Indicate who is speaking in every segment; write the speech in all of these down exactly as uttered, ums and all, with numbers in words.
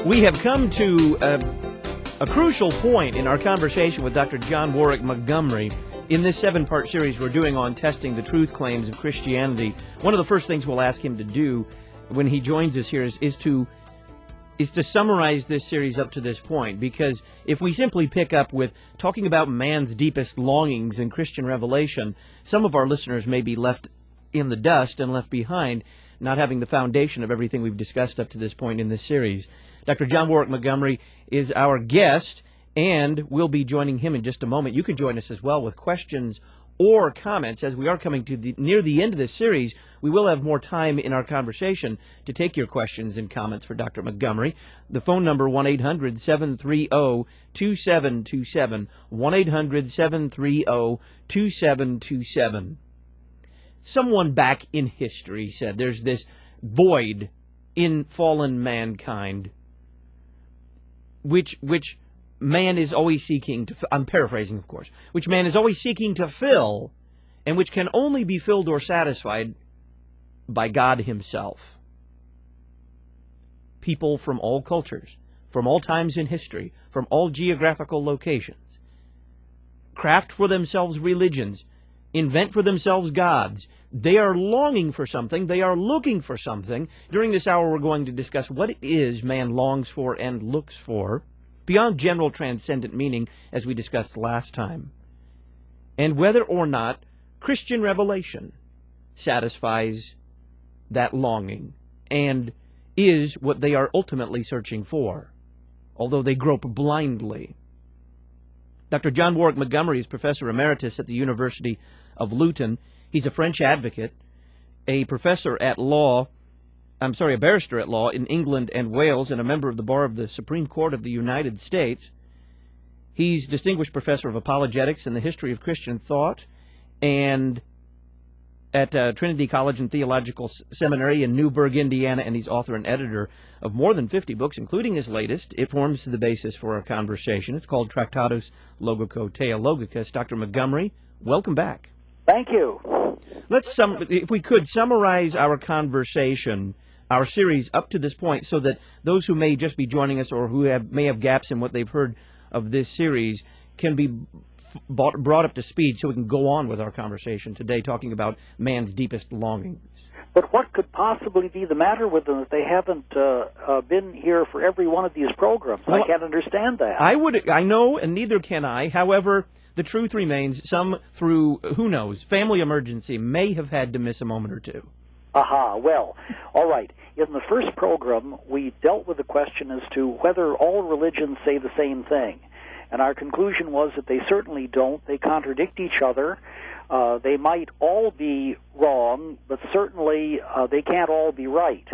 Speaker 1: We have come to a, a crucial point in our conversation with Doctor John Warwick Montgomery in this seven-part series we're doing on testing the truth claims of Christianity. One of the first things we'll ask him to do when he joins us here is, is to is to summarize this series up to this point, because if we simply pick up with talking about man's deepest longings in Christian revelation, some of our listeners may be left in the dust and left behind, not having the foundation of everything we've discussed up to this point in this series. Doctor John Warwick Montgomery is our guest, and we'll be joining him in just a moment. You can join us as well with questions or comments. As we are coming to the, near the end of this series, we will have more time in our conversation to take your questions and comments for Doctor Montgomery. The phone number, one eight hundred, seven three zero, two seven two seven, one eight hundred, seven three zero, two seven two seven. Someone back in history said there's this void in fallen mankind which which man is always seeking to, I'm paraphrasing, of course, which man is always seeking to fill, and which can only be filled or satisfied by God himself. People from all cultures, from all times in history, from all geographical locations, craft for themselves religions, invent for themselves gods. They are longing for something. They are looking for something. During this hour, we're going to discuss what it is man longs for and looks for, beyond general transcendent meaning, as we discussed last time, and whether or not Christian revelation satisfies that longing and is what they are ultimately searching for, although they grope blindly. Doctor John Warwick Montgomery is Professor Emeritus at the University of Luton. He's a French advocate, a professor at law, I'm sorry, a barrister at law in England and Wales, and a member of the Bar of the Supreme Court of the United States. He's Distinguished Professor of Apologetics and the History of Christian Thought and at uh, Trinity College and Theological Seminary in Newburgh, Indiana, and he's author and editor of more than fifty books, including his latest. It forms the basis for our conversation. It's called Tractatus Logico-Theologicus. Doctor Montgomery, welcome back.
Speaker 2: Thank you.
Speaker 1: Let's, sum, if we could, summarize our conversation, our series up to this point, so that those who may just be joining us or who have, may have gaps in what they've heard of this series can be brought, brought up to speed so we can go on with our conversation today, talking about man's deepest longings.
Speaker 2: But what could possibly be the matter with them if they haven't uh, uh, been here for every one of these programs? Well, I can't understand that.
Speaker 1: I would, I know, and neither can I. However, the truth remains, some through, who knows, family emergency may have had to miss a moment or two.
Speaker 2: Aha, well, all right. In the first program, we dealt with the question as to whether all religions say the same thing. And our conclusion was that they certainly don't. They contradict each other. Uh, they might all be wrong, but certainly uh, they can't all be right.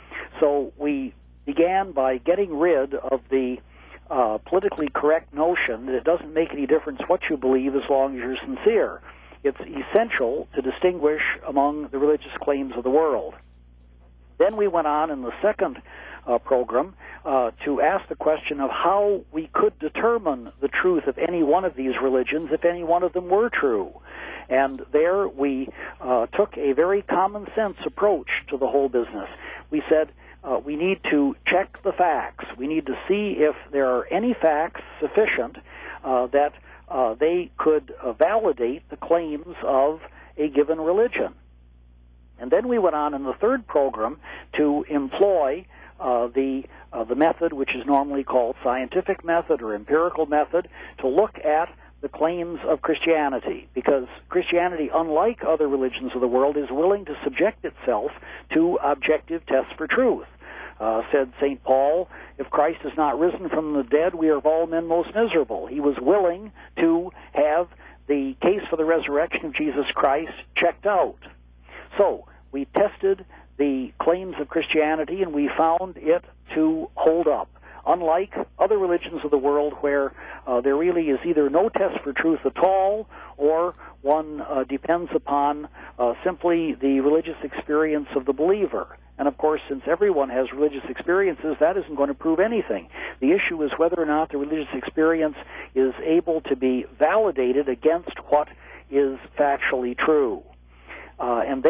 Speaker 2: So we began by getting rid of the uh, politically correct notion that it doesn't make any difference what you believe as long as you're sincere. It's essential to distinguish among the religious claims of the world. Then we went on in the second uh, program uh, to ask the question of how we could determine the truth of any one of these religions if any one of them were true. And there we uh, took a very common sense approach to the whole business. We said uh, we need to check the facts. We need to see if there are any facts sufficient uh, that Uh, they could uh, validate the claims of a given religion. And then we went on in the third program to employ uh, the uh, the method which is normally called scientific method or empirical method to look at the claims of Christianity, because Christianity, unlike other religions of the world, is willing to subject itself to objective tests for truth. Uh, said Saint Paul, if Christ is not risen from the dead, we are of all men most miserable. He was willing to have the case for the resurrection of Jesus Christ checked out. So we tested the claims of Christianity, and we found it to hold up. Unlike other religions of the world where uh, there really is either no test for truth at all, or one uh, depends upon uh, simply the religious experience of the believer. And, of course, since everyone has religious experiences, that isn't going to prove anything. The issue is whether or not the religious experience is able to be validated against what is factually true. Uh, and then,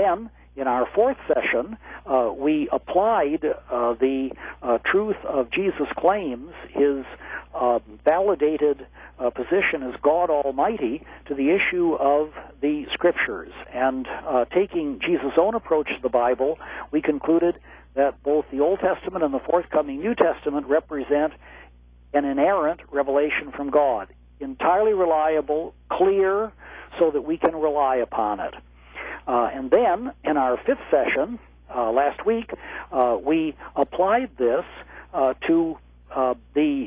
Speaker 2: in our fourth session, uh, we applied uh, the uh, truth of Jesus' claims, his uh, validated uh, position as God Almighty, to the issue of the Scriptures. And uh, taking Jesus' own approach to the Bible, we concluded that both the Old Testament and the forthcoming New Testament represent an inerrant revelation from God, entirely reliable, clear, so that we can rely upon it. Uh, and then, in our fifth session, uh, last week, uh, we applied this uh, to uh, the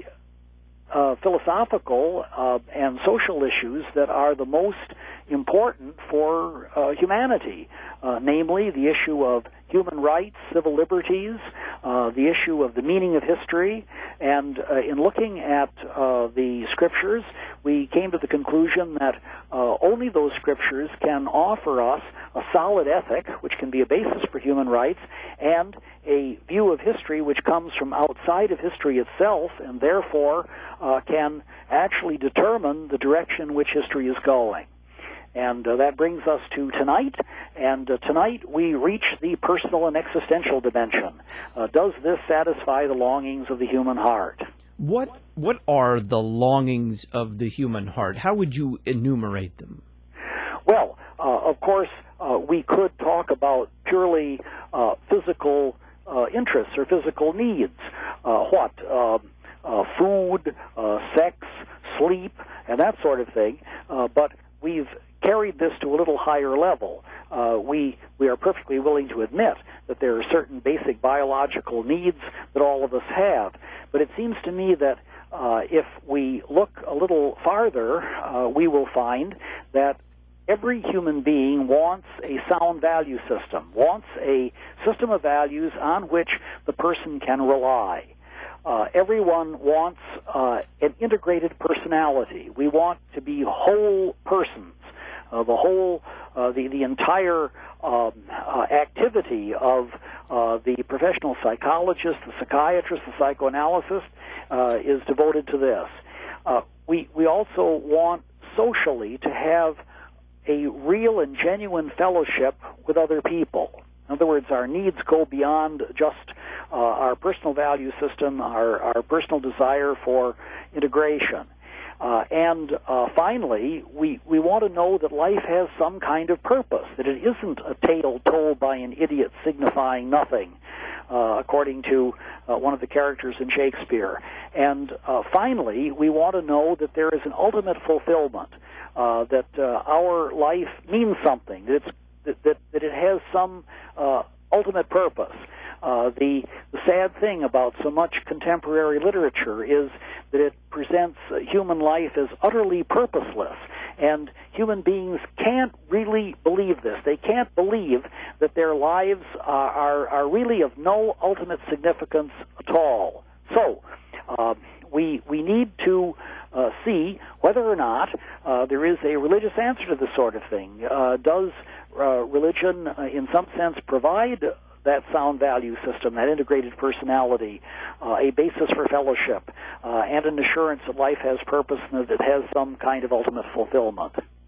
Speaker 2: uh, philosophical uh, and social issues that are the most important for uh, humanity, uh, namely the issue of human rights, civil liberties, uh, the issue of the meaning of history. And uh, in looking at uh, the Scriptures, we came to the conclusion that uh, only those Scriptures can offer us a solid ethic, which can be a basis for human rights, and a view of history which comes from outside of history itself, and therefore uh, can actually determine the direction in which history is going. And uh, that brings us to tonight. And uh, tonight we reach the personal and existential dimension. Uh, does this satisfy the longings of the human heart?
Speaker 1: What what are the longings of the human heart? How would you enumerate them?
Speaker 2: Well, uh, of course, uh, we could talk about purely uh, physical uh, interests or physical needs. Uh, what? Uh, uh, food, uh, sex, sleep, and that sort of thing. Uh, but we've carried this to a little higher level. Uh, we we are perfectly willing to admit that there are certain basic biological needs that all of us have. But it seems to me that uh, if we look a little farther, uh, we will find that every human being wants a sound value system, wants a system of values on which the person can rely. Uh, everyone wants uh, an integrated personality. We want to be whole persons. Uh, the whole, uh, the, the entire um, uh, activity of uh, the professional psychologist, the psychiatrist, the psychoanalyst uh, is devoted to this. Uh, we, we also want socially to have a real and genuine fellowship with other people. In other words, our needs go beyond just uh, our personal value system, our, our personal desire for integration. Uh, and uh, finally, we, we want to know that life has some kind of purpose, that it isn't a tale told by an idiot signifying nothing, uh, according to uh, one of the characters in Shakespeare. And uh, finally, we want to know that there is an ultimate fulfillment, uh, that uh, our life means something, that, it's, that, that, that it has some uh, ultimate purpose. Uh, the, the sad thing about so much contemporary literature is that it presents uh, human life as utterly purposeless, and human beings can't really believe this. They can't believe that their lives are, are, are really of no ultimate significance at all. So, uh, we, we need to uh, see whether or not uh, there is a religious answer to this sort of thing. Uh, does uh, religion, uh, in some sense, provide that sound value system, that integrated personality, uh, a basis for fellowship, uh, and an assurance that life has purpose and that it has some kind of ultimate fulfillment?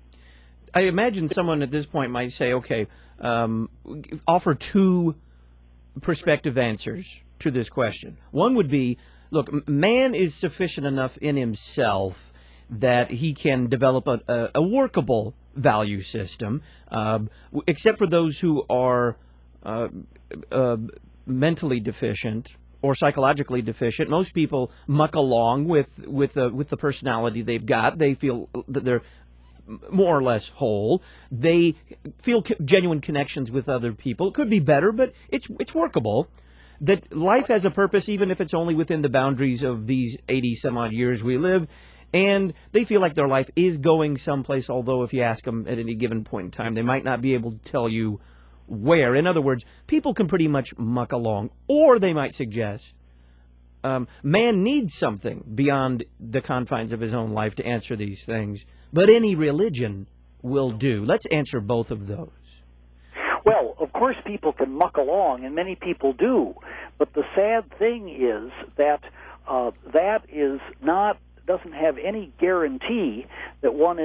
Speaker 1: I imagine someone at this point might say, okay, um, offer two prospective answers to this question. One would be, look, man is sufficient enough in himself that he can develop a, a, a workable value system, uh, except for those who are uh, uh, mentally deficient or psychologically deficient. Most people muck along with with uh, with the personality they've got. They feel that they're more or less whole. They feel genuine connections with other people. It could be better, but it's it's workable. That life has a purpose, even if it's only within the boundaries of these eighty some odd years we live. And they feel like their life is going someplace, although if you ask them at any given point in time, they might not be able to tell you where. In other words, people can pretty much muck along. Or they might suggest um, man needs something beyond the confines of his own life to answer these things. But any religion will do. Let's answer both of those.
Speaker 2: Well, of course people can muck along, and many people do. But the sad thing is that uh, that is not doesn't have any guarantee that one is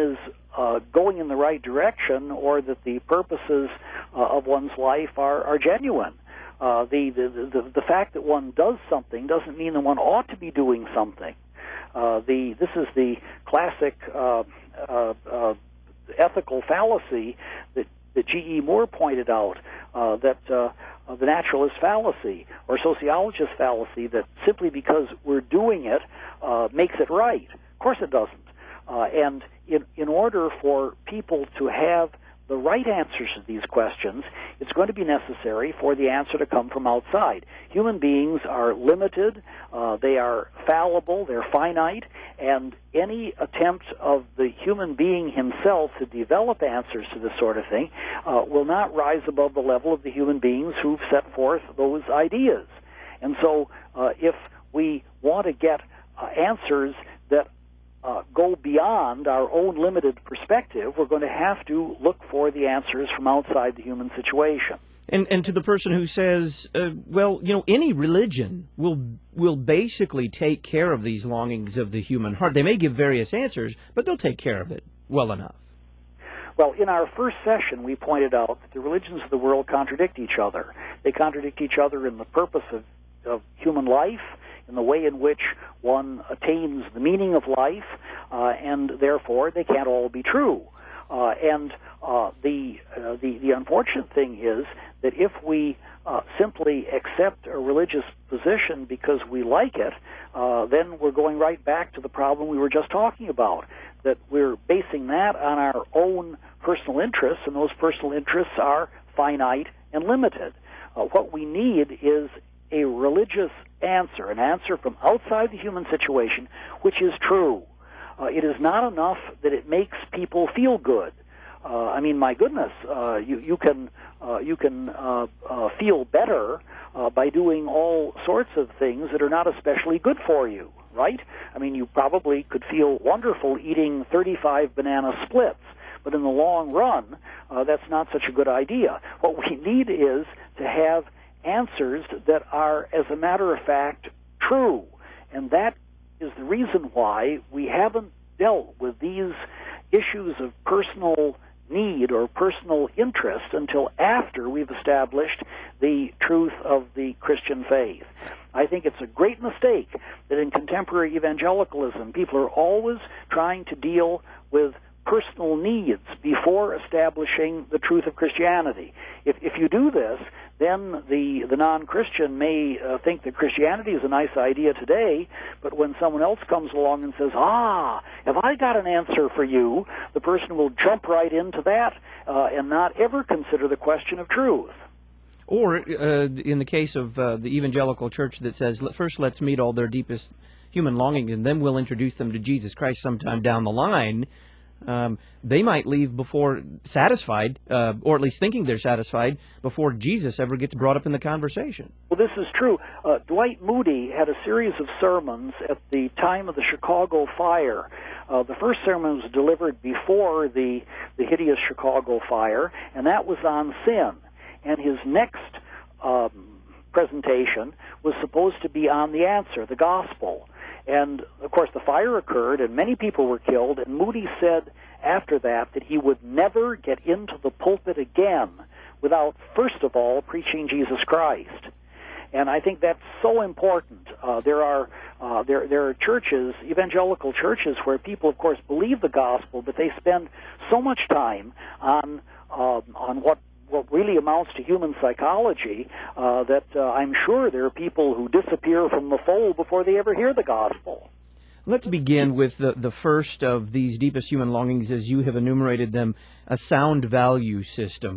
Speaker 2: uh, going in the right direction, or that the purposes uh, of one's life are, are genuine. Uh, the, the, the, the fact that one does something doesn't mean that one ought to be doing something. Uh, the, this is the classic uh, uh, uh, ethical fallacy that, that G E. Moore pointed out, uh, that uh, uh, the naturalist fallacy or sociologist fallacy, that simply because we're doing it uh, makes it right. Of course it doesn't. Uh, and in, in order for people to have the right answers to these questions, it's going to be necessary for the answer to come from outside. Human beings are limited, uh, they are fallible, they're finite, and any attempt of the human being himself to develop answers to this sort of thing uh, will not rise above the level of the human beings who've set forth those ideas. And so uh, if we want to get uh, answers that Uh, go beyond our own limited perspective, we're going to have to look for the answers from outside the human situation.
Speaker 1: And and to the person who says, uh, well, you know, any religion will will basically take care of these longings of the human heart. They may give various answers, but they'll take care of it well enough.
Speaker 2: Well, in our first session, we pointed out that the religions of the world contradict each other. They contradict each other in the purpose of, of human life, in the way in which one attains the meaning of life, uh, and therefore they can't all be true. Uh, and uh, the, uh, the the unfortunate thing is that if we uh, simply accept a religious position because we like it, uh, then we're going right back to the problem we were just talking about, that we're basing that on our own personal interests, and those personal interests are finite and limited. Uh, what we need is a religious answer, an answer from outside the human situation, which is true. Uh, it is not enough that it makes people feel good. Uh, I mean, my goodness, uh, you, you can uh, you can uh, uh, feel better uh, by doing all sorts of things that are not especially good for you, right? I mean, you probably could feel wonderful eating thirty-five banana splits, but in the long run, uh, that's not such a good idea. What we need is to have answers that are, as a matter of fact, true. And that is the reason why we haven't dealt with these issues of personal need or personal interest until after we've established the truth of the Christian faith. I think it's a great mistake that in contemporary evangelicalism, people are always trying to deal with personal needs before establishing the truth of Christianity. If, if you do this, then the, the non-Christian may uh, think that Christianity is a nice idea today, but when someone else comes along and says, ah, have I got an answer for you, the person will jump right into that uh, and not ever consider the question of truth.
Speaker 1: Or uh, in the case of uh, the evangelical church that says, first let's meet all their deepest human longings, and then we'll introduce them to Jesus Christ sometime down the line, Um, they might leave before satisfied, uh, or at least thinking they're satisfied, before Jesus ever gets brought up in the conversation.
Speaker 2: Well, this is true. Uh, Dwight Moody had a series of sermons at the time of the Chicago fire. Uh, the first sermon was delivered before the, the hideous Chicago fire, and that was on sin. And his next um, presentation was supposed to be on the answer, the gospel. And, of course, the fire occurred, and many people were killed, and Moody said after that that he would never get into the pulpit again without, first of all, preaching Jesus Christ. And I think that's so important. Uh, there are uh, there there are churches, evangelical churches, where people, of course, believe the gospel, but they spend so much time on uh, on what what really amounts to human psychology, uh, that uh, I'm sure there are people who disappear from the fold before they ever hear the gospel.
Speaker 1: Let's begin with the, the first of these deepest human longings, as you have enumerated them, a sound value system.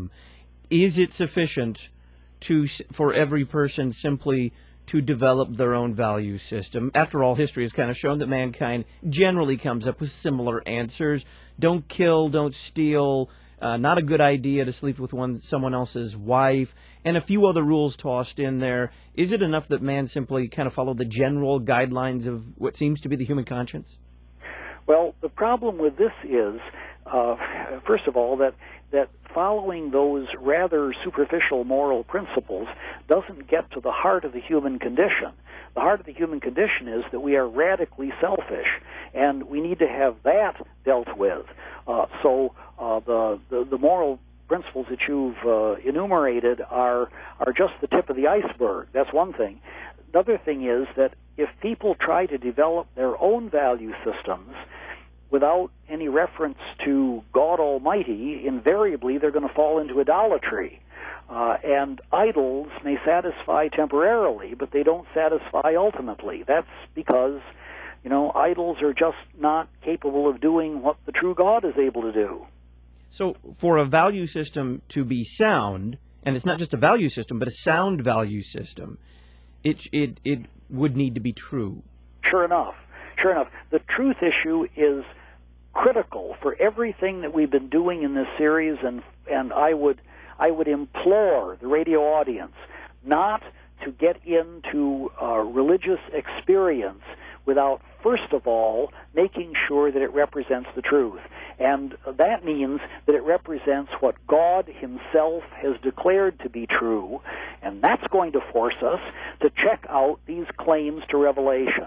Speaker 1: Is it sufficient to for every person simply to develop their own value system? After all, history has kind of shown that mankind generally comes up with similar answers. Don't kill, don't steal, Uh, not a good idea to sleep with one someone else's wife, and a few other rules tossed in there. Is it enough that man simply kind of follow the general guidelines of what seems to be the human conscience?
Speaker 2: Well, the problem with this is, uh, first of all, that that following those rather superficial moral principles doesn't get to the heart of the human condition. The heart of the human condition is that we are radically selfish, and we need to have that dealt with. Uh, so uh, the, the the moral principles that you've uh, enumerated are are just the tip of the iceberg. That's one thing. Another thing is that if people try to develop their own value systems without any reference to God Almighty, invariably they're going to fall into idolatry. Uh, and idols may satisfy temporarily, but they don't satisfy ultimately. That's because, you know, idols are just not capable of doing what the true God is able to do.
Speaker 1: So for a value system to be sound, and it's not just a value system, but a sound value system, it it it would need to be true.
Speaker 2: Sure enough. Sure enough. The truth issue is critical for everything that we've been doing in this series, and and I would I would implore the radio audience not to get into uh, religious experience without, first of all, making sure that it represents the truth. And that means that it represents what God himself has declared to be true, and that's going to force us to check out these claims to revelation.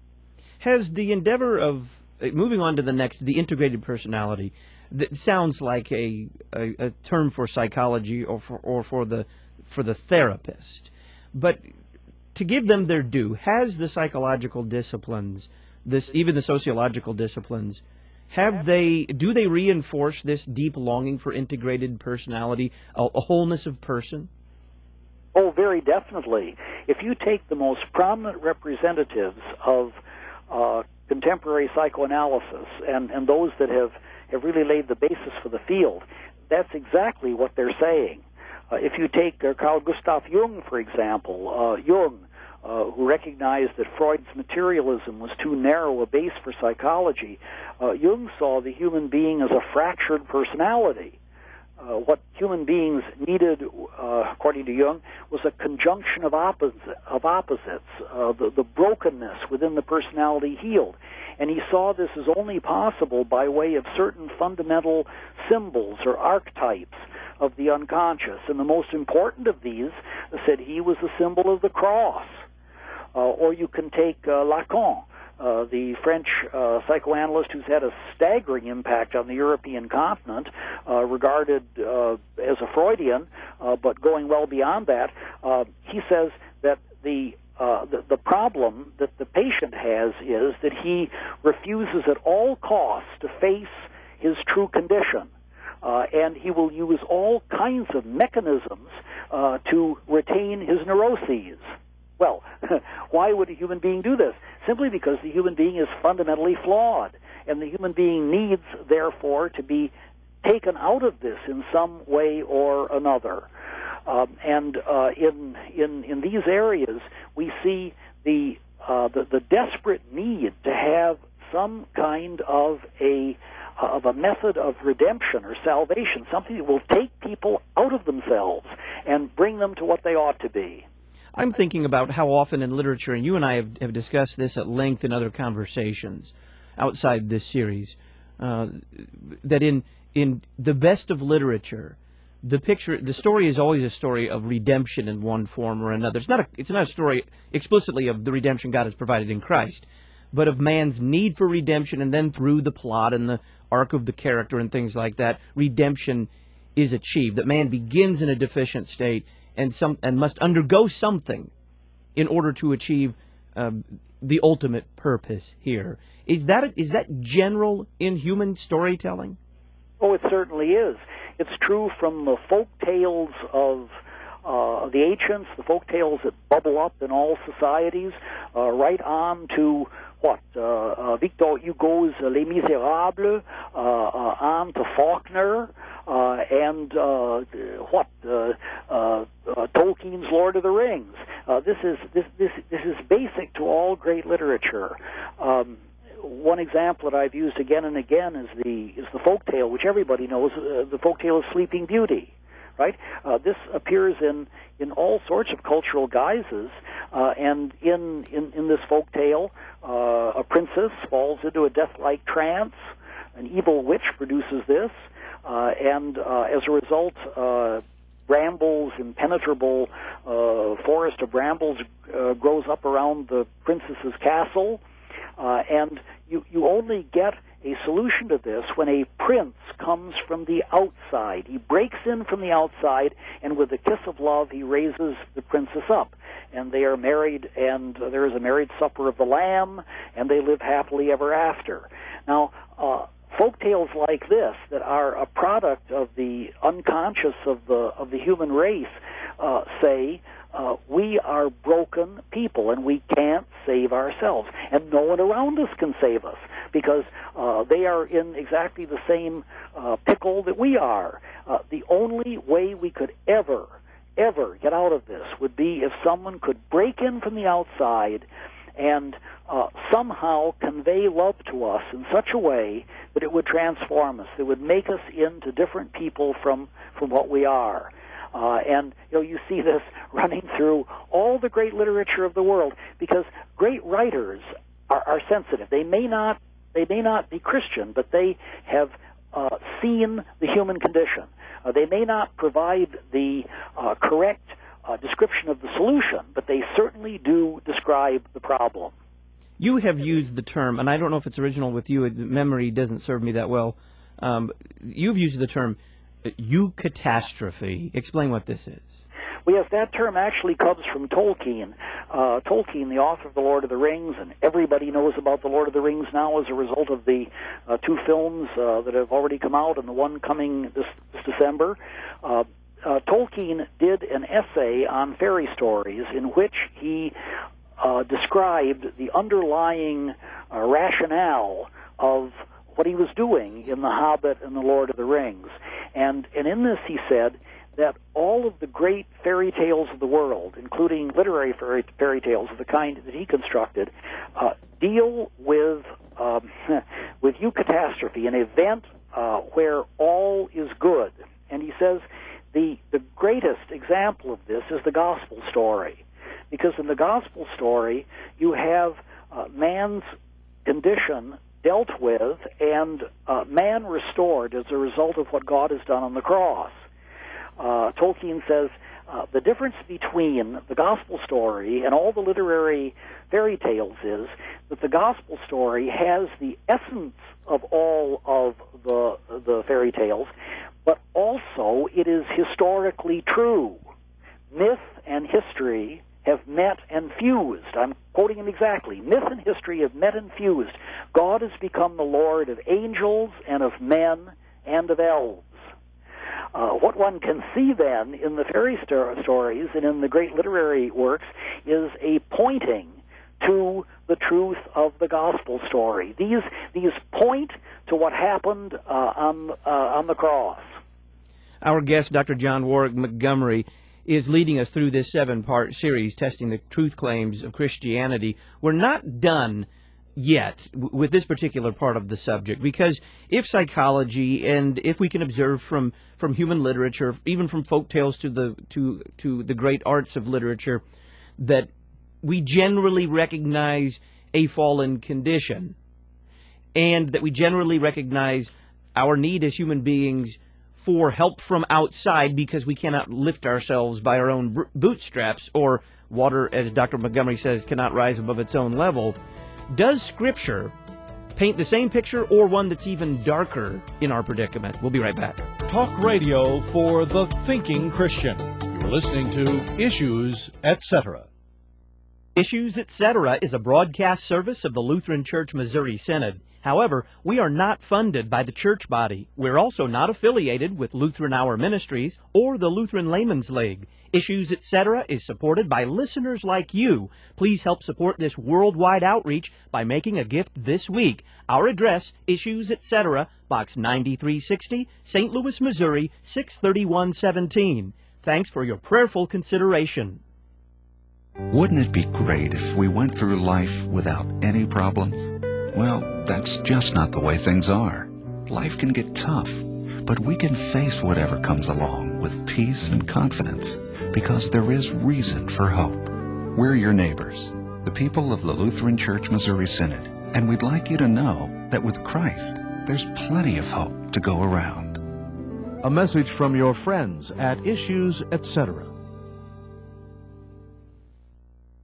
Speaker 1: Has the endeavor of, moving on to the next, the integrated personality, that sounds like a, a, a term for psychology or for, or for the for the therapist, but to give them their due, has the psychological disciplines, this even the sociological disciplines, have they do they reinforce this deep longing for integrated personality, a, a wholeness of person?
Speaker 2: Oh, very definitely. If you take the most prominent representatives of uh, contemporary psychoanalysis and, and those that have have really laid the basis for the field, that's exactly what they're saying. Uh, if you take uh, Carl Gustav Jung, for example, uh, Jung, uh, who recognized that Freud's materialism was too narrow a base for psychology, uh, Jung saw the human being as a fractured personality. Uh, what human beings needed, uh, according to Jung, was a conjunction of, opposite, of opposites, uh, the, the brokenness within the personality healed. And he saw this as only possible by way of certain fundamental symbols or archetypes of the unconscious. And the most important of these, said he, was the symbol of the cross. Uh, or you can take uh, Lacan, Uh, the French uh, psychoanalyst who's had a staggering impact on the European continent, uh, regarded uh, as a Freudian, uh, but going well beyond that. Uh, he says that the, uh, the the problem that the patient has is that he refuses at all costs to face his true condition, uh, and he will use all kinds of mechanisms uh, to retain his neuroses. Well, why would a human being do this? Simply because the human being is fundamentally flawed, and the human being needs, therefore, to be taken out of this in some way or another. Um, and uh, in in in these areas, we see the, uh, the the desperate need to have some kind of a of a method of redemption or salvation, something that will take people out of themselves and bring them to what they ought to be.
Speaker 1: I'm thinking about how often in literature, and you and I have, have discussed this at length in other conversations outside this series, uh, that in in the best of literature, the picture, the story is always a story of redemption in one form or another. It's not a, it's not a story explicitly of the redemption God has provided in Christ, but of man's need for redemption, and then through the plot and the arc of the character and things like that, redemption is achieved. That man begins in a deficient state and some and must undergo something in order to achieve um, the ultimate purpose here. Is that is that general in human storytelling?
Speaker 2: Oh, it certainly is. It's true from the folk tales of uh, the ancients, the folk tales that bubble up in all societies, uh, right on to what uh, uh, Victor Hugo's Les Miserables, uh, uh, on to Faulkner. Uh, and uh, what uh, uh, uh, Tolkien's Lord of the Rings. Uh, this is this this this is basic to all great literature. Um, one example that I've used again and again is the is the folktale, which everybody knows. Uh, the folktale of Sleeping Beauty, right? Uh, this appears in in all sorts of cultural guises, uh, and in in in this folktale, uh, a princess falls into a death-like trance. An evil witch produces this. Uh, and uh, as a result, uh, brambles, impenetrable uh, forest of brambles uh, grows up around the princess's castle, uh, and you, you only get a solution to this when a prince comes from the outside. He breaks in from the outside, and with a kiss of love, he raises the princess up. And they are married, and there is a marriage supper of the Lamb, and they live happily ever after. Now, uh, folk tales like this that are a product of the unconscious of the of the human race uh, say, Uh, we are broken people, and we can't save ourselves. And no one around us can save us, because uh, they are in exactly the same uh, pickle that we are. Uh, the only way we could ever, ever get out of this would be if someone could break in from the outside and uh, somehow convey love to us in such a way that it would transform us, that would make us into different people from, from what we are. Uh, and you know, you see this running through all the great literature of the world, because great writers are, are sensitive. They may not, they may not be Christian, but they have uh, seen the human condition. Uh, they may not provide the uh, correct uh, description of the solution, but they certainly do describe the problem.
Speaker 1: You have used the term, and I don't know if it's original with you. Memory doesn't serve me that well. Um, you've used the term eucatastrophe. Explain what this is.
Speaker 2: Well, yes, that term actually comes from Tolkien. Uh, Tolkien, the author of The Lord of the Rings, and everybody knows about The Lord of the Rings now as a result of the uh, two films uh, that have already come out and the one coming this, this December. Uh, uh, Tolkien did an essay on fairy stories in which he uh, described the underlying uh, rationale of what he was doing in The Hobbit and The Lord of the Rings. And, and in this he said that all of the great fairy tales of the world, including literary fairy, fairy tales of the kind that he constructed, uh, deal with um, with eucatastrophe, an event uh, where all is good. And he says the, the greatest example of this is the gospel story. Because in the gospel story, you have uh, man's condition dealt with and uh, man restored as a result of what God has done on the cross. Uh, Tolkien says uh, the difference between the gospel story and all the literary fairy tales is that the gospel story has the essence of all of the, the fairy tales, but also it is historically true. Myth and history have met and fused. I'm quoting him exactly. Myth and history have met and fused. God has become the Lord of angels and of men and of elves. Uh, what one can see then in the fairy sto- stories and in the great literary works is a pointing to the truth of the gospel story. These these point to what happened uh, on uh, on the cross.
Speaker 1: Our guest, Doctor John Warwick Montgomery, is leading us through this seven-part series, testing the truth claims of Christianity. We're not done yet w- with this particular part of the subject, because if psychology and if we can observe from, from human literature, even from folk tales to the to to the great arts of literature, that we generally recognize a fallen condition, and that we generally recognize our need as human beings for help from outside because we cannot lift ourselves by our own br- bootstraps, or water, as Doctor Montgomery says, cannot rise above its own level. Does Scripture paint the same picture, or one that's even darker in our predicament? We'll be right back.
Speaker 3: Talk radio for the thinking Christian. You're listening to Issues, et cetera.
Speaker 1: Issues, et cetera is a broadcast service of the Lutheran Church Missouri Synod. However, we are not funded by the church body. We're also not affiliated with Lutheran Hour Ministries or the Lutheran Layman's League. Issues, et cetera is supported by listeners like you. Please help support this worldwide outreach by making a gift this week. Our address, Issues, et cetera, Box ninety-three sixty, Saint Louis, Missouri, six thirty-one seventeen. Thanks for your prayerful consideration.
Speaker 4: Wouldn't it be great if we went through life without any problems? Well, that's just not the way things are. Life can get tough, but we can face whatever comes along with peace and confidence, because there is reason for hope. We're your neighbors, the people of the Lutheran Church Missouri Synod, and we'd like you to know that with Christ, there's plenty of hope to go around.
Speaker 3: A message from your friends at Issues, et cetera.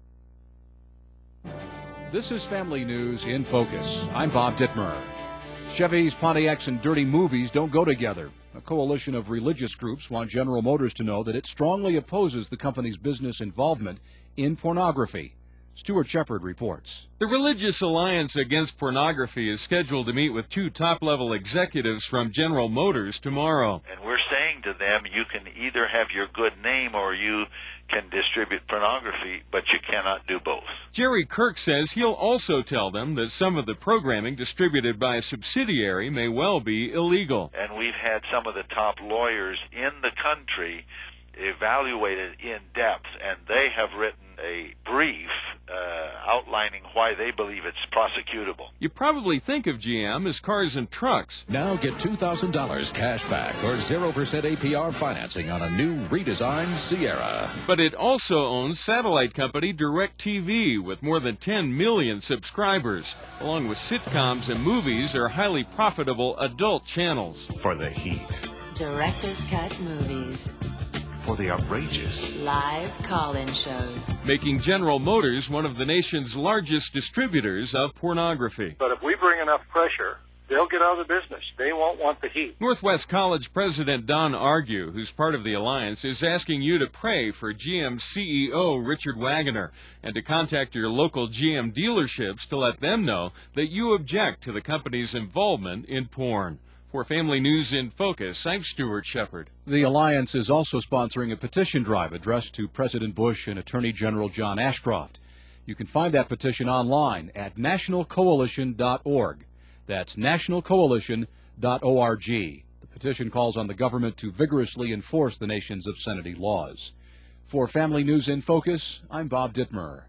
Speaker 5: This is Family News in Focus. I'm Bob Dittmer. Chevys, Pontiacs, and dirty movies don't go together. A coalition of religious groups want General Motors to know that it strongly opposes the company's business involvement in pornography. Stuart Shepard reports.
Speaker 6: The Religious Alliance Against Pornography is scheduled to meet with two top-level executives from General Motors tomorrow.
Speaker 7: And we're saying to them, you can either have your good name or you can distribute pornography, but you cannot do both.
Speaker 6: Jerry Kirk says he'll also tell them that some of the programming distributed by a subsidiary may well be illegal.
Speaker 7: And we've had some of the top lawyers in the country evaluated in depth, and they have written a brief uh, outlining why they believe it's prosecutable.
Speaker 6: You probably think of G M as cars and trucks.
Speaker 8: Now get two thousand dollars cash back or zero percent A P R financing on a new redesigned Sierra.
Speaker 6: But it also owns satellite company DirecTV with more than ten million subscribers. Along with sitcoms and movies, are highly profitable adult channels.
Speaker 9: For the heat.
Speaker 10: Director's Cut movies.
Speaker 9: For the outrageous.
Speaker 10: Live call-in shows.
Speaker 6: Making General Motors one of the nation's largest distributors of pornography.
Speaker 11: But if we bring enough pressure, they'll get out of the business. They won't want the heat.
Speaker 6: Northwest College President Don Argue, who's part of the alliance, is asking you to pray for G M C E O Richard Wagoner and to contact your local G M dealerships to let them know that you object to the company's involvement in porn. For Family News in Focus, I'm Stuart Shepard.
Speaker 5: The Alliance is also sponsoring a petition drive addressed to President Bush and Attorney General John Ashcroft. You can find that petition online at national coalition dot org. That's national coalition dot org. The petition calls on the government to vigorously enforce the nation's obscenity laws. For Family News in Focus, I'm Bob Dittmer.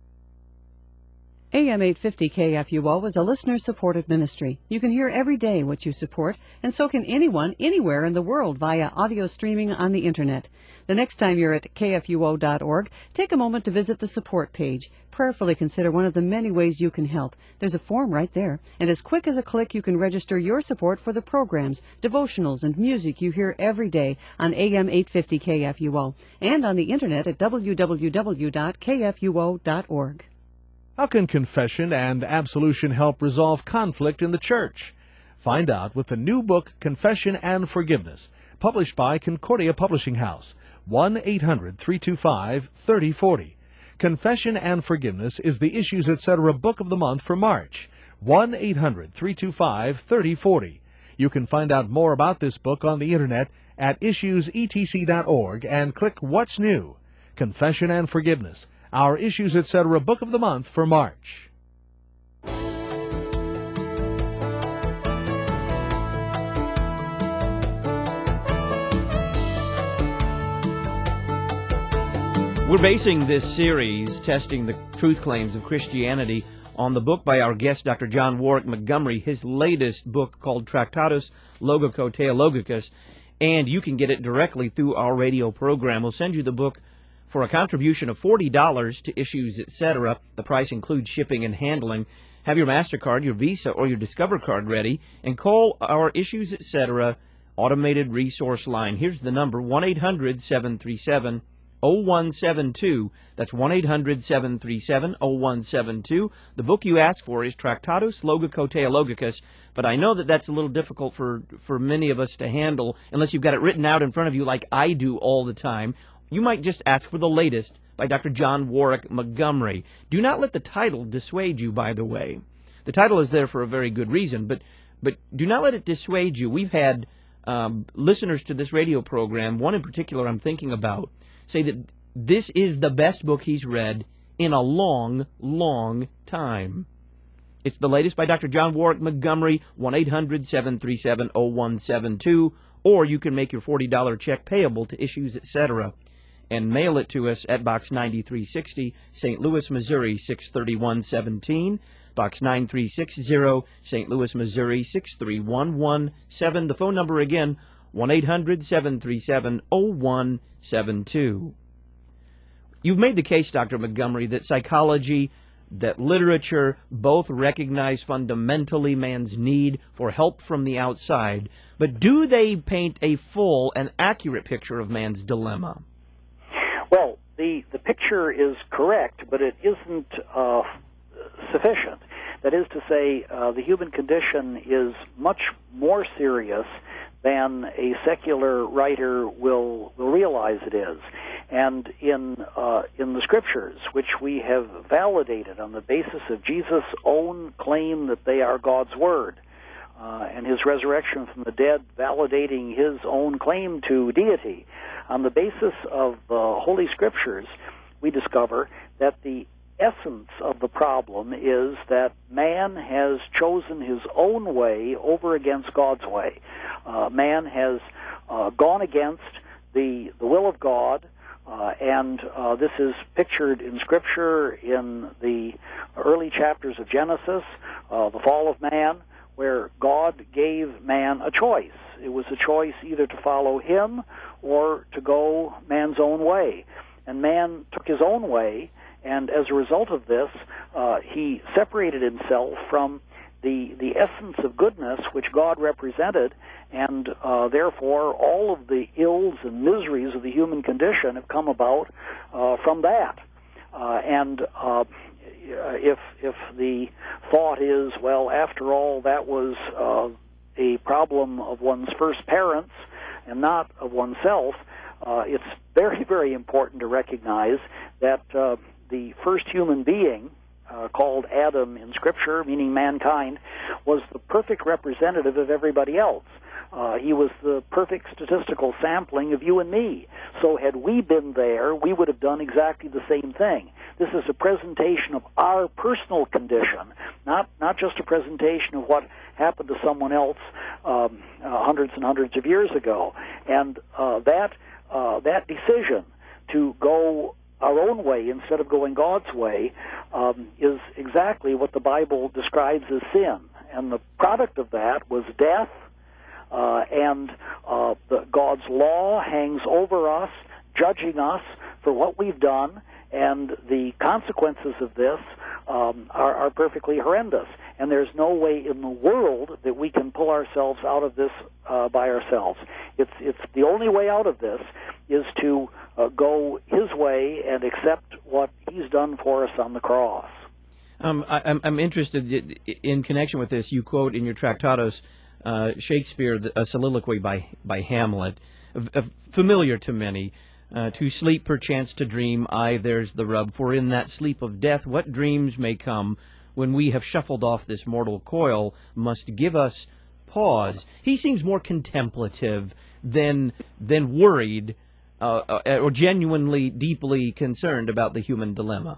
Speaker 12: A M eight fifty K F U O is a listener-supported ministry. You can hear every day what you support, and so can anyone, anywhere in the world via audio streaming on the Internet. The next time you're at K F U O dot org, take a moment to visit the support page. Prayerfully consider one of the many ways you can help. There's a form right there, and as quick as a click, you can register your support for the programs, devotionals, and music you hear every day on A M eight fifty K F U O and on the Internet at w w w dot K F U O dot org.
Speaker 3: How can confession and absolution help resolve conflict in the church? Find out with the new book, Confession and Forgiveness, published by Concordia Publishing House, one eight hundred three two five three oh four oh. Confession and Forgiveness is the Issues Etc. Book of the Month for March, one eight hundred three two five three oh four oh. You can find out more about this book on the Internet at issues e t c dot org and click What's New? Confession and Forgiveness, our Issues Etc. Book of the Month for March.
Speaker 1: We're basing this series, Testing the Truth Claims of Christianity, on the book by our guest, Doctor John Warwick Montgomery, his latest book called Tractatus Logoco-Theologicus, and you can get it directly through our radio program. We'll send you the book for a contribution of forty dollars to Issues Etc. The price includes shipping and handling. Have your MasterCard, your Visa, or your Discover card ready, and call our Issues Etc. automated resource line. Here's the number, one eight hundred seven three seven oh one seven two. That's one eight hundred seven three seven oh one seven two. The book you asked for is Tractatus Logoco-Theologicus, but I know that that's a little difficult for, for many of us to handle unless you've got it written out in front of you like I do all the time. You might just ask for the latest by Doctor John Warwick Montgomery. Do not let the title dissuade you, by the way. The title is there for a very good reason, but but do not let it dissuade you. We've had um, listeners to this radio program, one in particular I'm thinking about, say that this is the best book he's read in a long, long time. It's the latest by Doctor John Warwick Montgomery, one eight hundred seven three seven oh one seven two, or you can make your forty dollar check payable to Issues Etc. and mail it to us at Box ninety-three sixty, Saint Louis, Missouri, six thirty-one seventeen, Box nine three six zero, Saint Louis, Missouri, six three one one seven. The phone number again, one eight hundred seven three seven oh one seven two. You've made the case, Doctor Montgomery, that psychology, that literature both recognize fundamentally man's need for help from the outside, but do they paint a full and accurate picture of man's dilemma?
Speaker 2: Well, the, the picture is correct, but it isn't uh, sufficient. That is to say, uh, the human condition is much more serious than a secular writer will, will realize it is. And in uh, in the Scriptures, which we have validated on the basis of Jesus' own claim that they are God's Word, uh, and his resurrection from the dead validating his own claim to deity, on the basis of the Holy Scriptures, we discover that the essence of the problem is that man has chosen his own way over against God's way. Uh, man has uh, gone against the the will of God, uh, and uh, this is pictured in Scripture in the early chapters of Genesis, uh, the fall of man, where God gave man a choice. It was a choice either to follow him or to go man's own way. And man took his own way, and as a result of this, uh, he separated himself from the the essence of goodness which God represented, and uh, therefore all of the ills and miseries of the human condition have come about uh, from that. Uh, and uh, if if the thought is, well, after all, that was uh, a problem of one's first parents and not of oneself, uh, it's very, very important to recognize that uh, the first human being, uh, called Adam in Scripture, meaning mankind, was the perfect representative of everybody else. Uh, he was the perfect statistical sampling of you and me. So had we been there, we would have done exactly the same thing. This is a presentation of our personal condition, not not just a presentation of what happened to someone else um, uh, hundreds and hundreds of years ago. And uh, that uh, that decision to go our own way instead of going God's way um, is exactly what the Bible describes as sin. And the product of that was death, uh, and uh, the, God's law hangs over us, judging us for what we've done, and the consequences of this um, are, are perfectly horrendous. And there's no way in the world that we can pull ourselves out of this uh, by ourselves. It's it's the only way out of this is to uh, go his way and accept what he's done for us on the cross.
Speaker 1: Um, I, I'm, I'm interested in connection with this. You quote in your Tractatus uh, Shakespeare, a soliloquy by by Hamlet, uh, familiar to many. Uh, to sleep, perchance to dream, aye, there's the rub. For in that sleep of death, what dreams may come when we have shuffled off this mortal coil must give us pause. He seems more contemplative than than worried uh, or genuinely, deeply concerned about the human dilemma.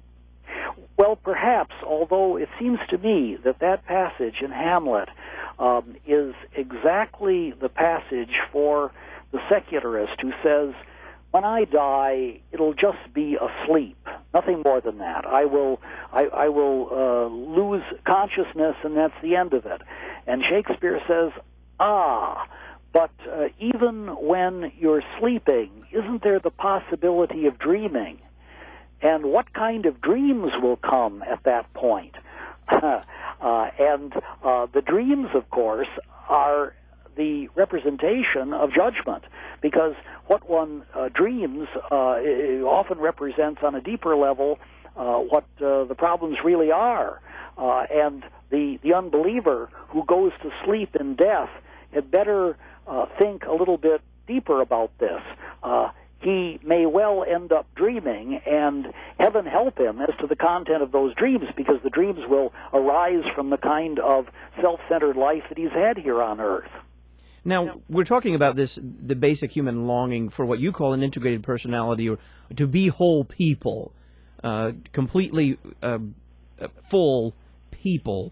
Speaker 2: Well, perhaps, although it seems to me that that passage in Hamlet um, is exactly the passage for the secularist who says, when I die, it'll just be a sleep, nothing more than that. I will, I, I will uh, lose consciousness, and that's the end of it. And Shakespeare says, ah, but uh, even when you're sleeping, isn't there the possibility of dreaming? And what kind of dreams will come at that point? uh, and uh, the dreams, of course, are the representation of judgment, because what one uh, dreams uh, often represents on a deeper level uh, what uh, the problems really are. Uh, and the, the unbeliever who goes to sleep in death had better uh, think a little bit deeper about this. Uh, he may well end up dreaming, and heaven help him as to the content of those dreams, because the dreams will arise from the kind of self-centered life that he's had here on earth.
Speaker 1: Now, we're talking about this, the basic human longing for what you call an integrated personality, or to be whole people, uh, completely uh, full people.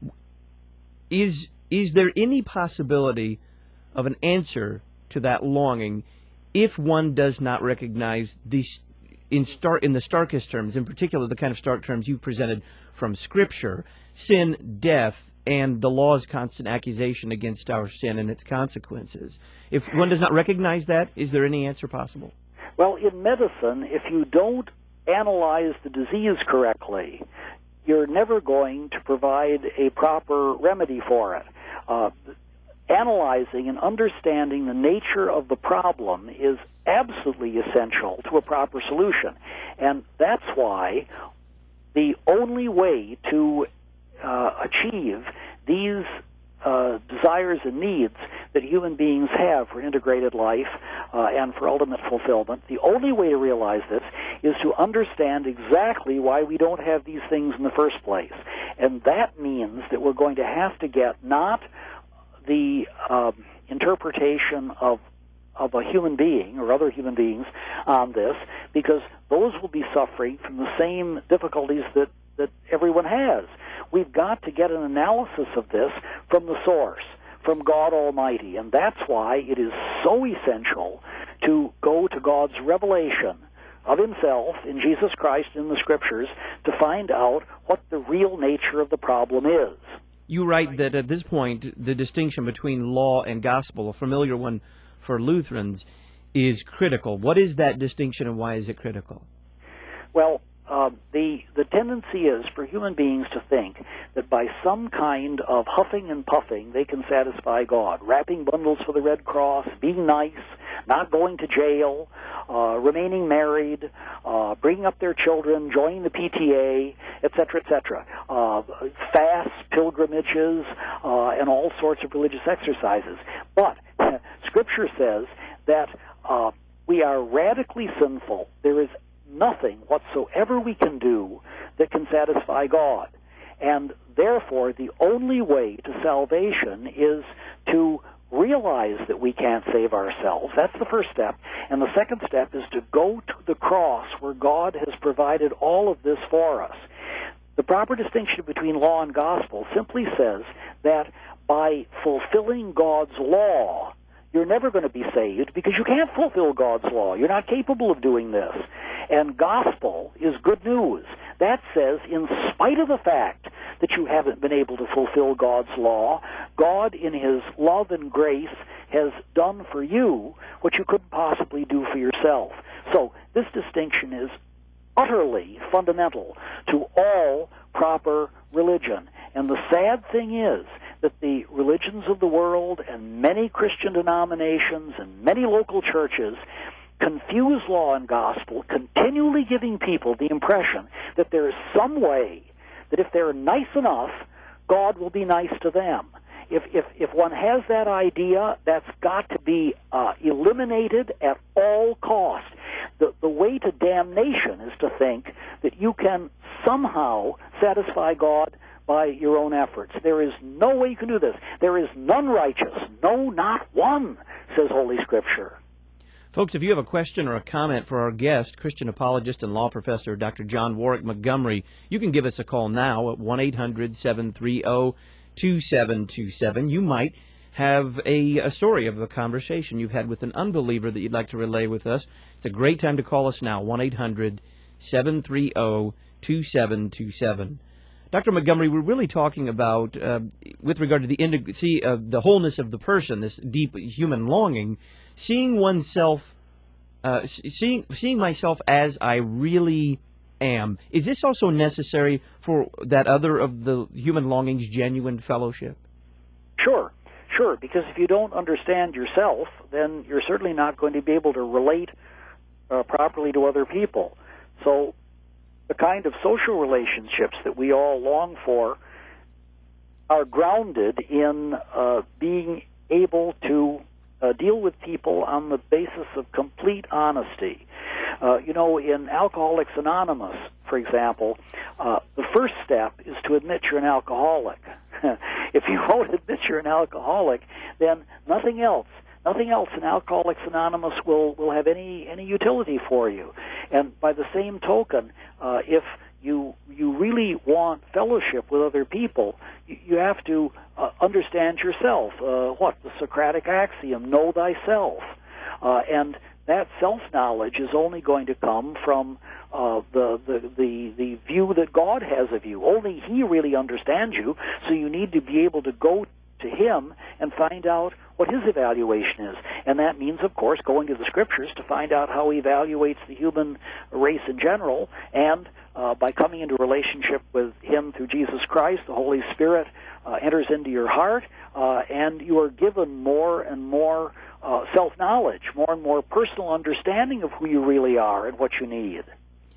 Speaker 1: Is is there any possibility of an answer to that longing if one does not recognize these, in, star, in the starkest terms, in particular the kind of stark terms you presented from Scripture, sin, death, and the law's constant accusation against our sin and its consequences? If one does not recognize that, is there any answer possible?
Speaker 2: Well, in medicine, if you don't analyze the disease correctly, you're never going to provide a proper remedy for it. Uh, analyzing and understanding the nature of the problem is absolutely essential to a proper solution. And that's why the only way to uh, achieve these uh, desires and needs that human beings have for integrated life uh, and for ultimate fulfillment, the only way to realize this is to understand exactly why we don't have these things in the first place. And that means that we're going to have to get not the um, interpretation of of a human being or other human beings on this, because those will be suffering from the same difficulties that, that everyone has. We've got to get an analysis of this from the source, from God Almighty, and that's why it is so essential to go to God's revelation of himself in Jesus Christ in the Scriptures to find out what the real nature of the problem is.
Speaker 1: You write that at this point the distinction between law and gospel, a familiar one for Lutherans, is critical. What is that distinction, and why is it critical?
Speaker 2: Well, uh, the the tendency is for human beings to think that by some kind of huffing and puffing they can satisfy God. Wrapping bundles for the Red Cross, being nice, not going to jail, uh, remaining married, uh, bringing up their children, joining the P T A, et cetera, et cetera. Uh, fasts, pilgrimages, uh, and all sorts of religious exercises. But Scripture says that uh, we are radically sinful. There is nothing whatsoever we can do that can satisfy God. And therefore, the only way to salvation is to realize that we can't save ourselves. That's the first step. And the second step is to go to the cross where God has provided all of this for us. The proper distinction between law and gospel simply says that by fulfilling God's law, you're never going to be saved because you can't fulfill God's law. You're not capable of doing this. And gospel is good news. That says, in spite of the fact that you haven't been able to fulfill God's law, God, in his love and grace, has done for you what you couldn't possibly do for yourself. So this distinction is utterly fundamental to all proper religion. And the sad thing is that the religions of the world and many Christian denominations and many local churches confuse law and gospel, continually giving people the impression that there is some way that if they're nice enough, God will be nice to them. If if if one has that idea, that's got to be uh, eliminated at all costs. The the way to damnation is to think that you can somehow satisfy God by your own efforts. There is no way you can do this. There is none righteous, no, not one, says Holy Scripture.
Speaker 1: Folks, if you have a question or a comment for our guest, Christian apologist and law professor Doctor John Warwick Montgomery, you can give us a call now at one eight hundred seven three zero two seven two seven. You might have a, a story of a conversation you've had with an unbeliever that you'd like to relay with us. It's a great time to call us now, one eight hundred seven three zero two seven two seven. Doctor Montgomery, we're really talking about, uh, with regard to the integ- see, uh, the wholeness of the person, this deep human longing, seeing oneself, uh, seeing seeing myself as I really am. Is this also necessary for that other of the human longings, genuine fellowship?
Speaker 2: Sure, sure, because if you don't understand yourself, then you're certainly not going to be able to relate uh, properly to other people. So the kind of social relationships that we all long for are grounded in uh, being able to uh, deal with people on the basis of complete honesty. Uh, you know, in Alcoholics Anonymous, for example, uh, the first step is to admit you're an alcoholic. If you won't admit you're an alcoholic, then nothing else Nothing else in Alcoholics Anonymous will, will have any, any utility for you. And by the same token, uh, if you you really want fellowship with other people, you, you have to uh, understand yourself. Uh, what? The Socratic axiom, know thyself. Uh, and that self-knowledge is only going to come from uh, the, the, the, the view that God has of you. Only He really understands you, so you need to be able to go to Him and find out what His evaluation is. And that means, of course, going to the Scriptures to find out how He evaluates the human race in general, and uh, by coming into relationship with Him through Jesus Christ, the Holy Spirit uh, enters into your heart, uh, and you are given more and more uh, self-knowledge, more and more personal understanding of who you really are and what you need.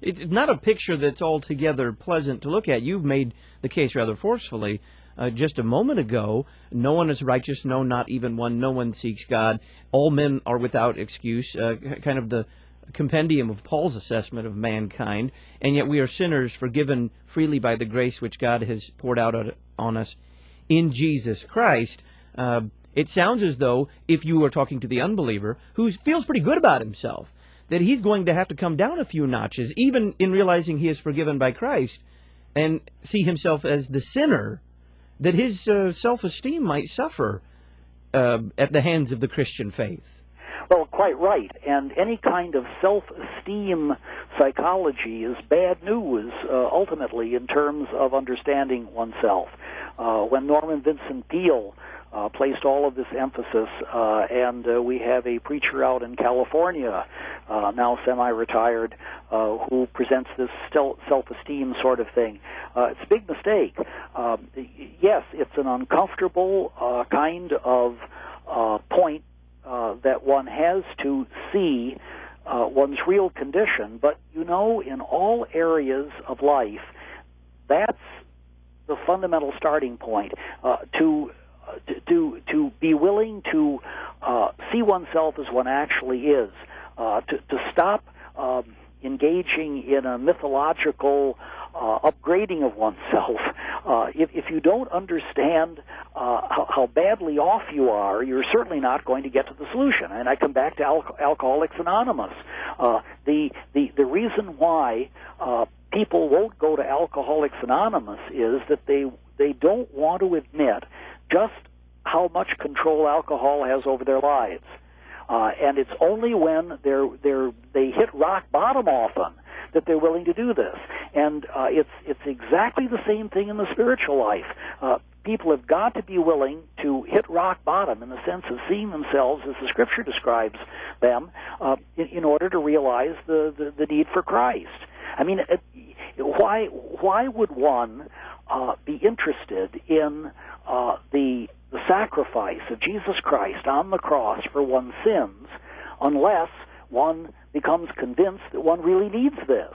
Speaker 1: It's not a picture that's altogether pleasant to look at. You've made the case rather forcefully uh, just a moment ago. No one is righteous, no, not even one. No one seeks God. All men are without excuse, uh, kind of the compendium of Paul's assessment of mankind, and yet we are sinners forgiven freely by the grace which God has poured out on us in Jesus Christ. Uh, it sounds as though if you are talking to the unbeliever who feels pretty good about himself, that he's going to have to come down a few notches, even in realizing he is forgiven by Christ, and see himself as the sinner, that his uh, self-esteem might suffer uh, at the hands of the Christian faith.
Speaker 2: Well, quite right. And any kind of self-esteem psychology is bad news, uh, ultimately, in terms of understanding oneself. Uh, when Norman Vincent Peale uh, placed all of this emphasis, uh, and uh, we have a preacher out in California, uh, now semi-retired, uh, who presents this self-esteem sort of thing. Uh, it's a big mistake. Uh, yes, it's an uncomfortable uh, kind of uh, point Uh, that one has to see uh, one's real condition, but you know, in all areas of life, that's the fundamental starting point. Uh, to, uh, to to be willing to uh, see oneself as one actually is, uh, to to stop um, engaging in a mythological uh, upgrading of oneself. Uh, if, if you don't understand uh, how, how badly off you are, you're certainly not going to get to the solution. And I come back to Al- Alcoholics Anonymous. Uh, the, the, the reason why uh, people won't go to Alcoholics Anonymous is that they, they don't want to admit just how much control alcohol has over their lives. Uh, and it's only when they're, they're, they hit rock bottom often that they're willing to do this. And uh, it's, it's exactly the same thing in the spiritual life. Uh, people have got to be willing to hit rock bottom in the sense of seeing themselves as the Scripture describes them uh, in, in order to realize the, the, the need for Christ. I mean, it, why, why would one uh, be interested in uh, the the sacrifice of Jesus Christ on the cross for one's sins unless one becomes convinced that one really needs this?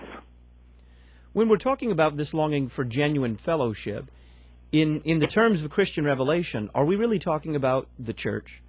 Speaker 1: When we're talking about this longing for genuine fellowship, in, in the terms of Christian revelation, are we really talking about the church?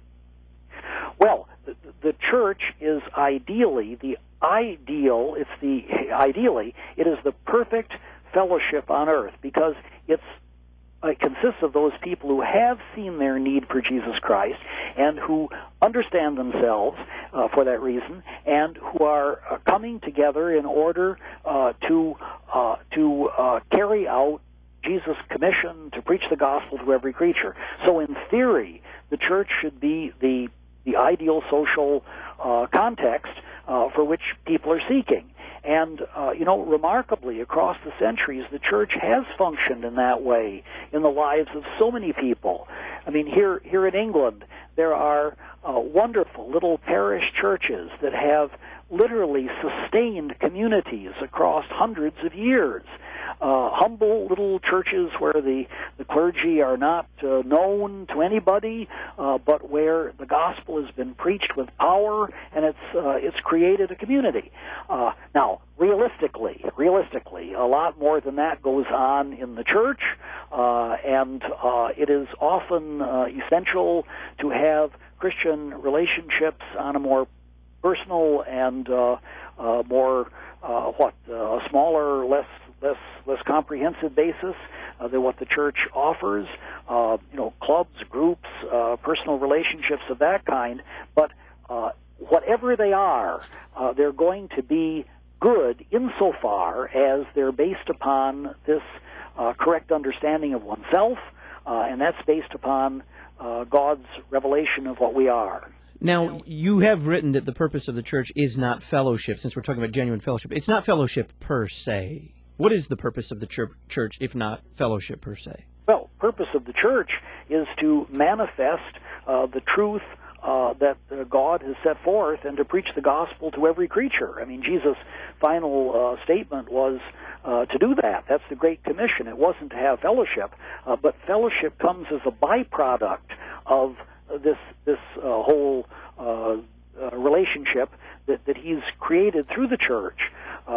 Speaker 2: Well, the, the church is ideally the ideal, it's the, ideally, it is the perfect fellowship on earth because it's It consists of those people who have seen their need for Jesus Christ and who understand themselves uh, for that reason and who are uh, coming together in order uh, to uh, to uh, carry out Jesus' commission to preach the gospel to every creature. So in theory, the church should be the, the ideal social uh, context uh, for which people are seeking. And, uh, you know, remarkably, across the centuries, the church has functioned in that way in the lives of so many people. I mean, here here in England, there are uh, wonderful little parish churches that have literally sustained communities across hundreds of years. Uh, humble little churches where the, the clergy are not uh, known to anybody, uh, but where the gospel has been preached with power, and it's uh, it's created a community. Uh, now, realistically, realistically, a lot more than that goes on in the church, uh, and uh, it is often uh, essential to have Christian relationships on a more personal and uh, uh, more uh, what uh, a smaller, less less less comprehensive basis uh, than what the church offers. Uh, you know, clubs, groups, uh, personal relationships of that kind. But uh, whatever they are, uh, they're going to be good insofar as they're based upon this uh, correct understanding of oneself, uh, and that's based upon uh, God's revelation of what we are.
Speaker 1: Now, you have written that the purpose of the church is not fellowship, since we're talking about genuine fellowship. It's not fellowship per se. What is the purpose of the church, if not fellowship per se?
Speaker 2: Well, purpose of the church is to manifest uh, the truth uh, that uh, God has set forth and to preach the gospel to every creature. I mean, Jesus' final uh, statement was uh, to do that. That's the Great Commission. It wasn't to have fellowship, uh, but fellowship comes as a byproduct of this this uh, whole uh, uh, relationship that, that he's created through the church. Um,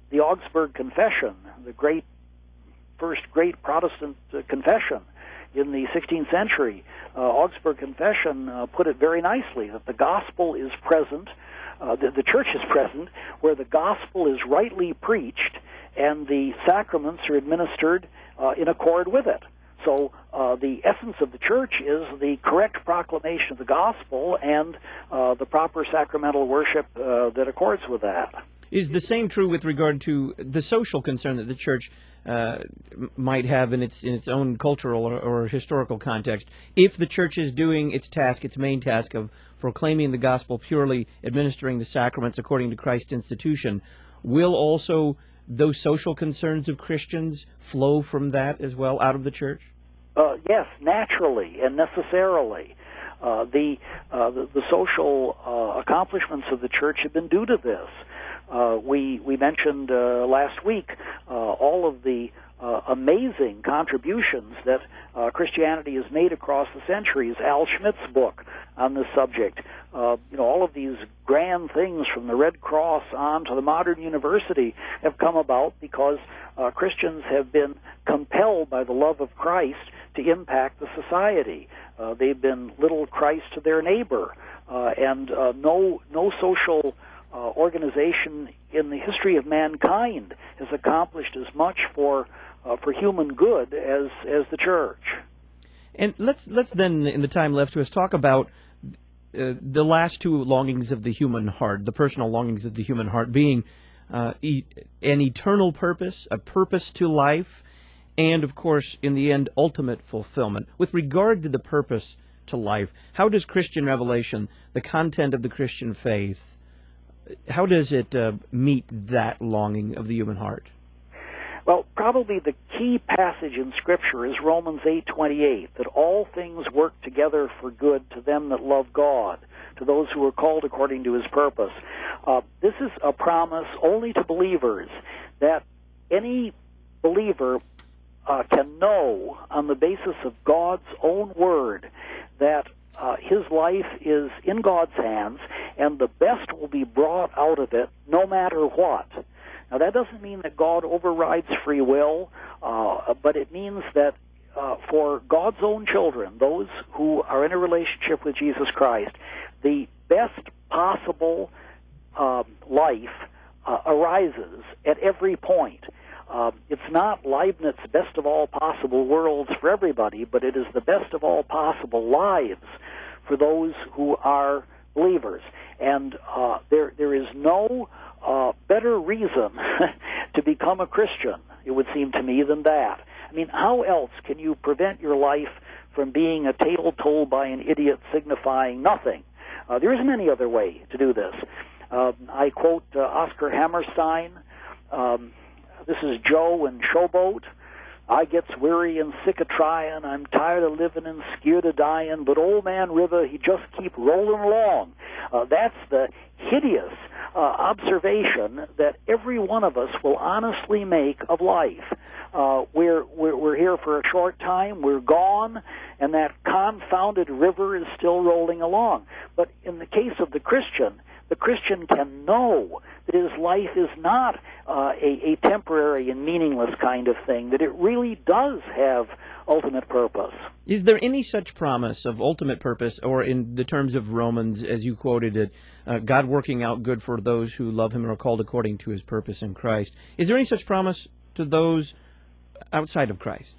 Speaker 2: the Augsburg Confession, the great first great Protestant uh, confession in the sixteenth century, uh, Augsburg Confession uh, put it very nicely, that the gospel is present, uh, the, the church is present, where the gospel is rightly preached and the sacraments are administered uh, in accord with it. So uh, the essence of the church is the correct proclamation of the gospel and uh, the proper sacramental worship uh, that accords with that.
Speaker 1: Is the same true with regard to the social concern that the church uh, might have in its in its own cultural or, or historical context? If the church is doing its task, its main task of proclaiming the gospel purely, administering the sacraments according to Christ's institution, will also those social concerns of Christians flow from that as well out of the church?
Speaker 2: Uh, yes, naturally and necessarily. Uh, the, uh, the the social uh, accomplishments of the church have been due to this. Uh, we we mentioned uh, last week uh, all of the uh, amazing contributions that uh, Christianity has made across the centuries. Al Schmidt's book on this subject. Uh, you know, all of these grand things from the Red Cross on to the modern university have come about because uh, Christians have been compelled by the love of Christ to impact the society. Uh, they've been little Christ to their neighbor, uh, and uh, no no social uh, organization in the history of mankind has accomplished as much for uh, for human good as as the church.
Speaker 1: And let's let's then, in the time left to us, talk about uh, the last two longings of the human heart, the personal longings of the human heart, being uh, e- an eternal purpose, a purpose to life, and, of course, in the end, ultimate fulfillment. With regard to the purpose to life, how does Christian revelation, the content of the Christian faith, how does it uh, meet that longing of the human heart?
Speaker 2: Well, probably the key passage in Scripture is Romans eight twenty-eight, that all things work together for good to them that love God, to those who are called according to His purpose. Uh, this is a promise only to believers, that any believer uh, can know on the basis of God's own word that uh, his life is in God's hands and the best will be brought out of it no matter what. Now, that doesn't mean that God overrides free will, uh, but it means that uh, for God's own children, those who are in a relationship with Jesus Christ, the best possible uh, life uh, arises at every point. Uh, it's not Leibniz's best of all possible worlds for everybody, but it is the best of all possible lives for those who are believers. And uh, there there is no uh, better reason to become a Christian, it would seem to me, than that. I mean, how else can you prevent your life from being a tale told by an idiot signifying nothing? Uh, there isn't any other way to do this. Uh, I quote uh, Oscar Hammerstein. Um, this is Joe in Showboat. I gets weary and sick of trying. I'm tired of living and scared of dying. But old man River, he just keep rolling along. Uh, that's the hideous uh, observation that every one of us will honestly make of life. Uh, we're, we're we're here for a short time. We're gone, and that confounded river is still rolling along. But in the case of the Christian, the Christian can know that his life is not uh, a, a temporary and meaningless kind of thing, that it really does have ultimate purpose.
Speaker 1: Is there any such promise of ultimate purpose, or in the terms of Romans, as you quoted it, uh, God working out good for those who love Him and are called according to His purpose in Christ? Is there any such promise to those outside of Christ?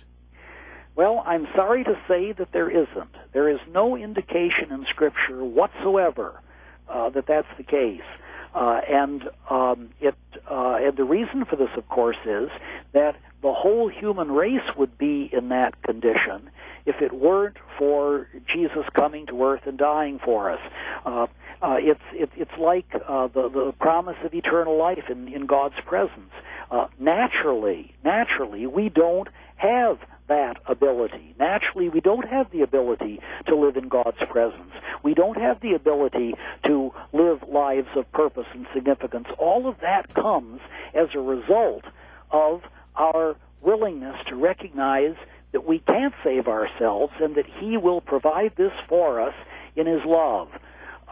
Speaker 2: Well, I'm sorry to say that there isn't. There is no indication in Scripture whatsoever Uh, that that's the case. Uh, and um, it uh, and the reason for this, of course, is that the whole human race would be in that condition if it weren't for Jesus coming to earth and dying for us. Uh, uh, it's it, it's like uh, the the promise of eternal life in in God's presence. Uh, naturally, naturally, we don't have that ability. Naturally, we don't have the ability to live in God's presence. We don't have the ability to live lives of purpose and significance. All of that comes as a result of our willingness to recognize that we can't save ourselves and that He will provide this for us in His love. Um,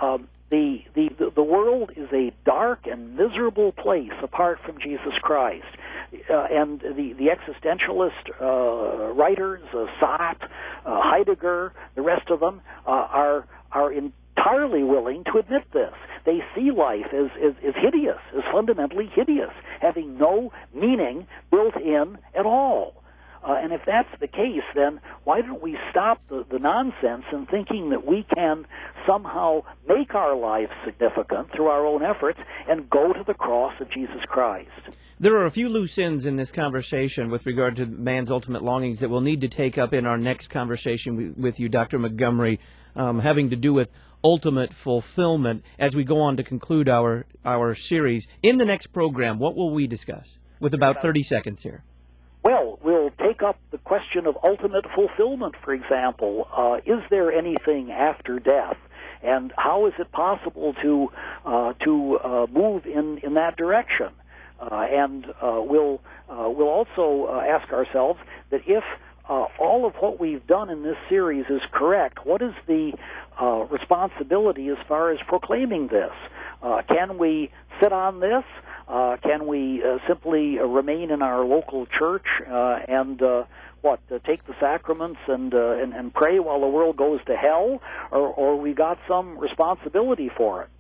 Speaker 2: The, the, the world is a dark and miserable place apart from Jesus Christ. Uh, and the, the existentialist uh, writers, uh, Sartre, uh, Heidegger, the rest of them, uh, are, are entirely willing to admit this. They see life as, as, as hideous, as fundamentally hideous, having no meaning built in at all. Uh, and if that's the case, then why don't we stop the, the nonsense in thinking that we can somehow make our lives significant through our own efforts and go to the cross of Jesus Christ?
Speaker 1: There are a few loose ends in this conversation with regard to man's ultimate longings that we'll need to take up in our next conversation with you, Doctor Montgomery, um, having to do with ultimate fulfillment as we go on to conclude our, our series. In the next program, what will we discuss? With about thirty seconds here.
Speaker 2: Well, we'll take up the question of ultimate fulfillment, for example. Uh, is there anything after death? And how is it possible to uh, to uh, move in, in that direction? Uh, and uh, we'll uh, we'll also uh, ask ourselves that if uh, all of what we've done in this series is correct, what is the uh, responsibility as far as proclaiming this? Uh, can we sit on this? Uh, can we uh, simply uh, remain in our local church uh, and uh, what uh, take the sacraments and, uh, and and pray while the world goes to hell, or or we got some responsibility for it?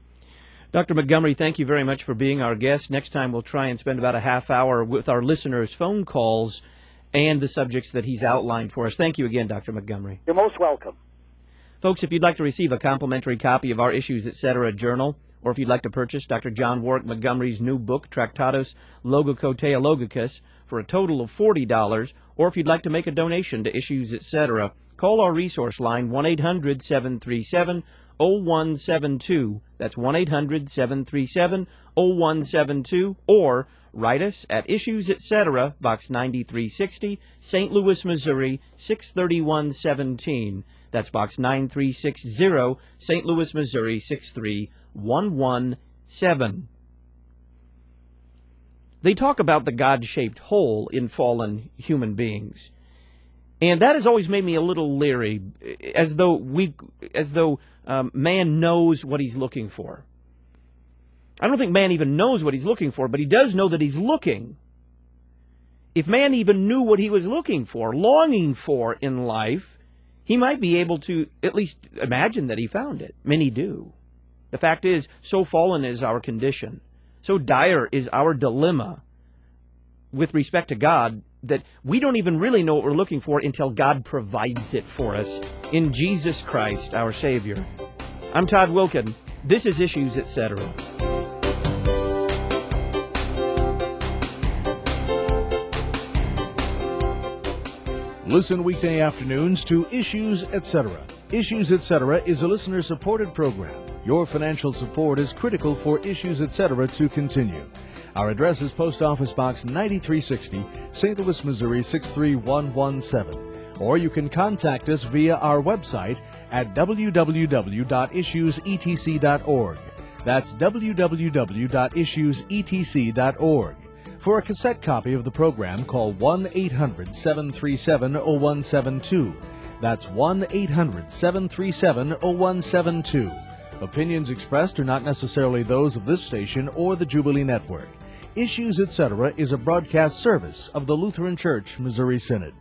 Speaker 1: Doctor Montgomery, thank you very much for being our guest. Next time we'll try and spend about a half hour with our listeners' phone calls and the subjects that he's outlined for us. Thank you again, Doctor Montgomery.
Speaker 2: You're most welcome.
Speaker 1: Folks, if you'd like to receive a complimentary copy of our Issues, et cetera journal, or if you'd like to purchase Doctor John Warwick Montgomery's new book, Tractatus Logocoteologicus, for a total of forty dollars, or if you'd like to make a donation to Issues, et cetera, call our resource line, one eight hundred, seven three seven, zero one seven two. That's one eight hundred, seven three seven, zero one seven two, or write us at Issues, et cetera, Box ninety-three sixty, Saint Louis, Missouri, six thirty-one seventeen. That's Box nine three six zero, Saint Louis, Missouri, six three one one seven. They talk about the God-shaped hole in fallen human beings. And that has always made me a little leery, as though we, as though um, man knows what he's looking for. I don't think man even knows what he's looking for, but he does know that he's looking. If man even knew what he was looking for, longing for in life, he might be able to at least imagine that he found it. Many do. The fact is, so fallen is our condition, so dire is our dilemma with respect to God, that we don't even really know what we're looking for until God provides it for us in Jesus Christ, our Savior. I'm Todd Wilkin. This is Issues, et cetera.
Speaker 3: Listen weekday afternoons to Issues, et cetera. Issues, et cetera is a listener-supported program. Your financial support is critical for Issues, et cetera to continue. Our address is Post Office Box ninety-three sixty, Saint Louis, Missouri, six three one one seven. Or you can contact us via our website at w w w dot issues e t c dot org. That's w w w dot issues e t c dot org. For a cassette copy of the program, call one eight hundred, seven three seven, zero one seven two. That's one eight hundred, seven three seven, zero one seven two. Opinions expressed are not necessarily those of this station or the Jubilee Network. Issues, et cetera is a broadcast service of the Lutheran Church Missouri Synod.